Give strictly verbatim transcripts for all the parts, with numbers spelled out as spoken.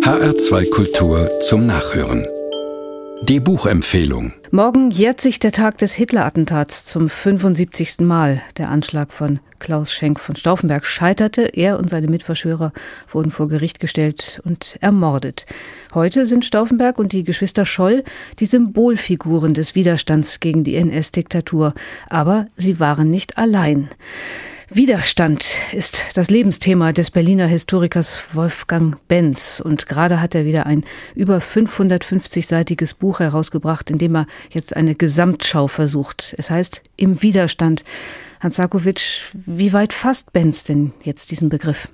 H R zwei Kultur zum Nachhören. Die Buchempfehlung. Morgen jährt sich der Tag des Hitler-Attentats zum fünfundsiebzigsten Mal. Der Anschlag von Klaus Schenk von Stauffenberg scheiterte. Er und seine Mitverschwörer wurden vor Gericht gestellt und ermordet. Heute sind Stauffenberg und die Geschwister Scholl die Symbolfiguren des Widerstands gegen die N S-Diktatur. Aber sie waren nicht allein. Widerstand ist das Lebensthema des Berliner Historikers Wolfgang Benz. Und gerade hat er wieder ein über fünfhundertfünfzig-seitiges Buch herausgebracht, in dem er jetzt eine Gesamtschau versucht. Es heißt Im Widerstand. Hans Sarkowitsch, wie weit fasst Benz denn jetzt diesen Begriff?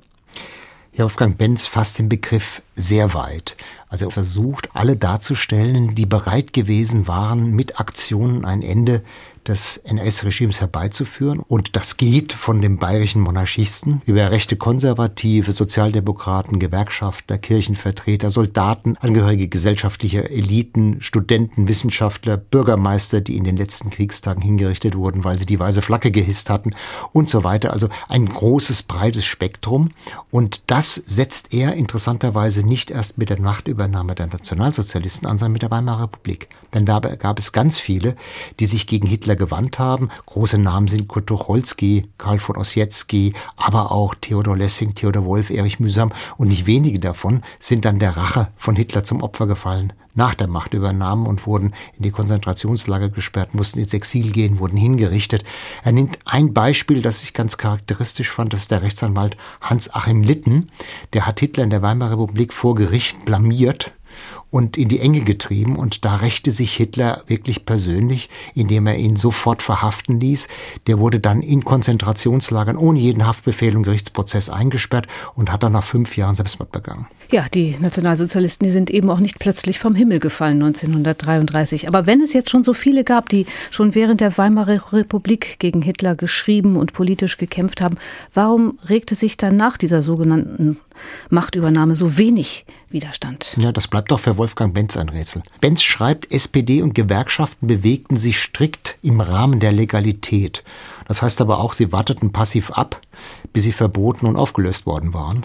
Ja, Wolfgang Benz fasst den Begriff sehr weit. Also er versucht, alle darzustellen, die bereit gewesen waren, mit Aktionen ein Ende des N S-Regimes herbeizuführen. Und das geht von den bayerischen Monarchisten über rechte Konservative, Sozialdemokraten, Gewerkschaftler, Kirchenvertreter, Soldaten, Angehörige gesellschaftlicher Eliten, Studenten, Wissenschaftler, Bürgermeister, die in den letzten Kriegstagen hingerichtet wurden, weil sie die weiße Flagge gehisst hatten und so weiter. Also ein großes, breites Spektrum. Und das setzt er interessanterweise nicht erst mit der Machtübernahme der Nationalsozialisten an, sondern mit der Weimarer Republik. Denn da gab es ganz viele, die sich gegen Hitler gewandt haben. Große Namen sind Kurt Tucholsky, Karl von Ossietzky, aber auch Theodor Lessing, Theodor Wolff, Erich Mühsam. Und nicht wenige davon sind dann der Rache von Hitler zum Opfer gefallen. Nach der Machtübernahme und wurden in die Konzentrationslager gesperrt, mussten ins Exil gehen, wurden hingerichtet. Er nimmt ein Beispiel, das ich ganz charakteristisch fand, das ist der Rechtsanwalt Hans-Achim Litten. Der hat Hitler in der Weimarer Republik vor Gericht blamiert und in die Enge getrieben. Und da rächte sich Hitler wirklich persönlich, indem er ihn sofort verhaften ließ. Der wurde dann in Konzentrationslagern ohne jeden Haftbefehl und Gerichtsprozess eingesperrt und hat dann nach fünf Jahren Selbstmord begangen. Ja, die Nationalsozialisten, die sind eben auch nicht plötzlich vom Himmel gefallen neunzehnhundertdreiunddreißig. Aber wenn es jetzt schon so viele gab, die schon während der Weimarer Republik gegen Hitler geschrieben und politisch gekämpft haben, warum regte sich dann nach dieser sogenannten Machtübernahme so wenig Widerstand? Ja, das bleibt doch für Wolfgang Benz ein Rätsel. Benz schreibt, S P D und Gewerkschaften bewegten sich strikt im Rahmen der Legalität. Das heißt aber auch, sie warteten passiv ab, bis sie verboten und aufgelöst worden waren.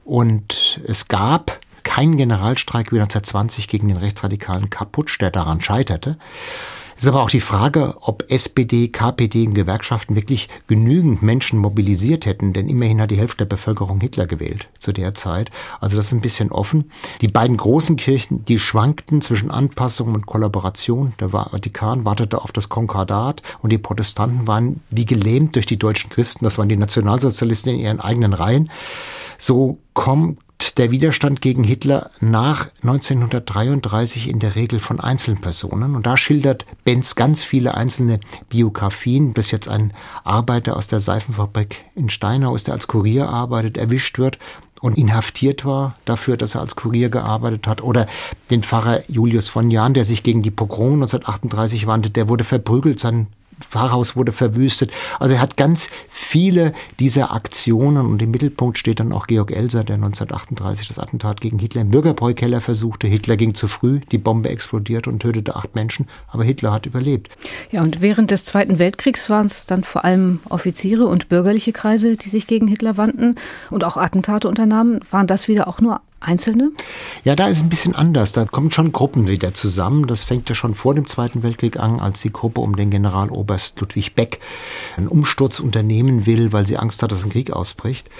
Und es gab keinen Generalstreik wie neunzehnhundertzwanzig gegen den rechtsradikalen Kapp-Putsch, der daran scheiterte. Es ist aber auch die Frage, ob S P D, K P D und Gewerkschaften wirklich genügend Menschen mobilisiert hätten, denn immerhin hat die Hälfte der Bevölkerung Hitler gewählt zu der Zeit. Also das ist ein bisschen offen. Die beiden großen Kirchen, die schwankten zwischen Anpassung und Kollaboration. Der Vatikan wartete auf das Konkordat und die Protestanten waren wie gelähmt durch die deutschen Christen. Das waren die Nationalsozialisten in ihren eigenen Reihen. So kommt der Widerstand gegen Hitler nach neunzehnhundertdreiunddreißig in der Regel von Einzelpersonen. Und da schildert Benz ganz viele einzelne Biografien. Bis jetzt ein Arbeiter aus der Seifenfabrik in Steinau ist, der als Kurier arbeitet, erwischt wird und inhaftiert war dafür, dass er als Kurier gearbeitet hat. Oder den Pfarrer Julius von Jahn, der sich gegen die Pogrome neunzehnhundertachtunddreißig wandte, der wurde verprügelt, sein Pfarrhaus wurde verwüstet. Also er hat ganz viele dieser Aktionen und im Mittelpunkt steht dann auch Georg Elser, der neunzehnhundertachtunddreißig das Attentat gegen Hitler im Bürgerbräukeller versuchte. Hitler ging zu früh, die Bombe explodierte und tötete acht Menschen, aber Hitler hat überlebt. Ja, und während des Zweiten Weltkriegs waren es dann vor allem Offiziere und bürgerliche Kreise, die sich gegen Hitler wandten und auch Attentate unternahmen. Waren das wieder auch nur Einzelne? Ja, da ist ein bisschen anders. Da kommen schon Gruppen wieder zusammen. Das fängt ja schon vor dem Zweiten Weltkrieg an, als die Gruppe um den Generaloberst Ludwig Beck einen Umsturz unternehmen will, weil sie Angst hat, dass ein Krieg ausbricht.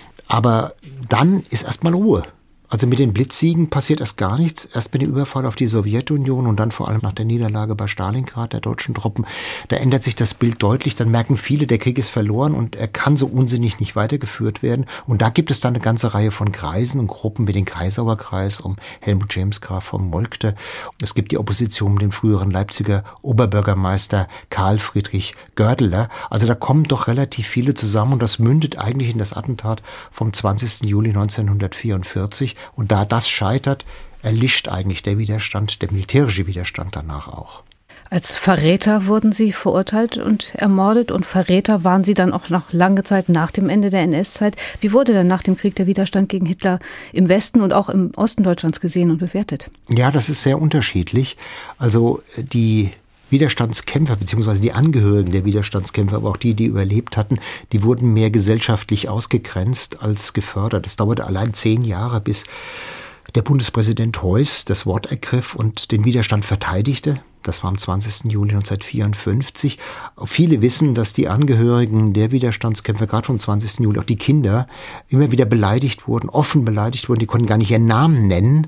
Aber dann ist erstmal Ruhe. Also mit den Blitzsiegen passiert erst gar nichts. Erst mit dem Überfall auf die Sowjetunion und dann vor allem nach der Niederlage bei Stalingrad der deutschen Truppen, da ändert sich das Bild deutlich. Dann merken viele, der Krieg ist verloren und er kann so unsinnig nicht weitergeführt werden. Und da gibt es dann eine ganze Reihe von Kreisen und Gruppen wie den Kreisauer Kreis um Helmut James Graf von Moltke. Es gibt die Opposition um den früheren Leipziger Oberbürgermeister Karl Friedrich Gördeler. Also da kommen doch relativ viele zusammen und das mündet eigentlich in das Attentat vom zwanzigsten Juli neunzehnhundertvierundvierzig. Und da das scheitert, erlischt eigentlich der Widerstand, der militärische Widerstand danach auch. Als Verräter wurden sie verurteilt und ermordet und Verräter waren sie dann auch noch lange Zeit nach dem Ende der N S-Zeit. Wie wurde denn nach dem Krieg der Widerstand gegen Hitler im Westen und auch im Osten Deutschlands gesehen und bewertet? Ja, das ist sehr unterschiedlich. Also die Widerstandskämpfer beziehungsweise die Angehörigen der Widerstandskämpfer, aber auch die, die überlebt hatten, die wurden mehr gesellschaftlich ausgegrenzt als gefördert. Es dauerte allein zehn Jahre, bis der Bundespräsident Heuss das Wort ergriff und den Widerstand verteidigte. Das war am zwanzigsten Juli neunzehnhundertvierundfünfzig. Viele wissen, dass die Angehörigen der Widerstandskämpfer, gerade vom zwanzigsten Juli, auch die Kinder, immer wieder beleidigt wurden, offen beleidigt wurden. Die konnten gar nicht ihren Namen nennen.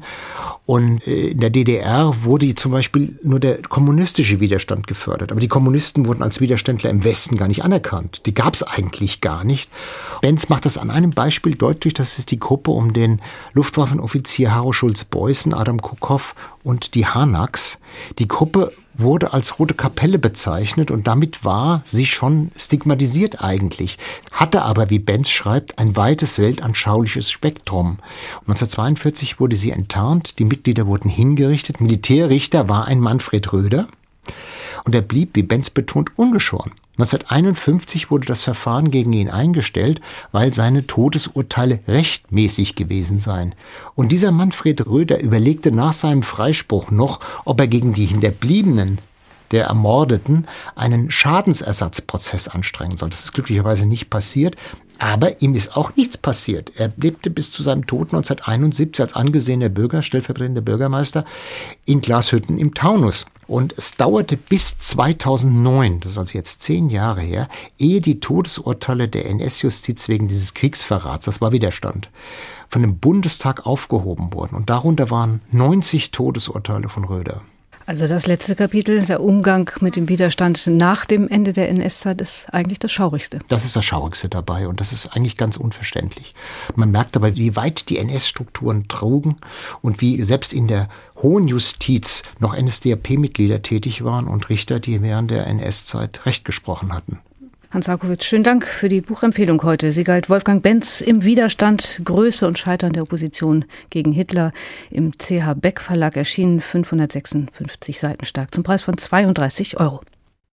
Und in der D D R wurde zum Beispiel nur der kommunistische Widerstand gefördert. Aber die Kommunisten wurden als Widerständler im Westen gar nicht anerkannt. Die gab es eigentlich gar nicht. Benz macht das an einem Beispiel deutlich. Das ist die Gruppe um den Luftwaffenoffizier Haro Schulze-Beußen, Adam Kuckhoff und die Harnacks. Die Gruppe wurde als Rote Kapelle bezeichnet und damit war sie schon stigmatisiert eigentlich, hatte aber, wie Benz schreibt, ein weites weltanschauliches Spektrum. neunzehnhundertzweiundvierzig wurde sie enttarnt, die Mitglieder wurden hingerichtet, Militärrichter war ein Manfred Röder und er blieb, wie Benz betont, ungeschoren. neunzehnhunderteinundfünfzig wurde das Verfahren gegen ihn eingestellt, weil seine Todesurteile rechtmäßig gewesen seien. Und dieser Manfred Röder überlegte nach seinem Freispruch noch, ob er gegen die Hinterbliebenen der Ermordeten einen Schadensersatzprozess anstrengen soll. Das ist glücklicherweise nicht passiert, aber ihm ist auch nichts passiert. Er lebte bis zu seinem Tod neunzehnhunderteinundsiebzig als angesehener Bürger, stellvertretender Bürgermeister in Glashütten im Taunus. Und es dauerte bis zweitausendneun, das ist also jetzt zehn Jahre her, ehe die Todesurteile der N S-Justiz wegen dieses Kriegsverrats, das war Widerstand, von dem Bundestag aufgehoben wurden. Und darunter waren neunzig Todesurteile von Röder. Also das letzte Kapitel, der Umgang mit dem Widerstand nach dem Ende der N S-Zeit, ist eigentlich das Schaurigste. Das ist das Schaurigste dabei und das ist eigentlich ganz unverständlich. Man merkt aber, wie weit die N S-Strukturen trugen und wie selbst in der hohen Justiz noch N S D A P-Mitglieder tätig waren und Richter, die während der N S-Zeit Recht gesprochen hatten. Hans Sarkowitz, schönen Dank für die Buchempfehlung heute. Sie galt Wolfgang Benz im Widerstand, Größe und Scheitern der Opposition gegen Hitler. Im C H Beck Verlag erschienen, fünfhundertsechsundfünfzig Seiten stark, zum Preis von zweiunddreißig Euro.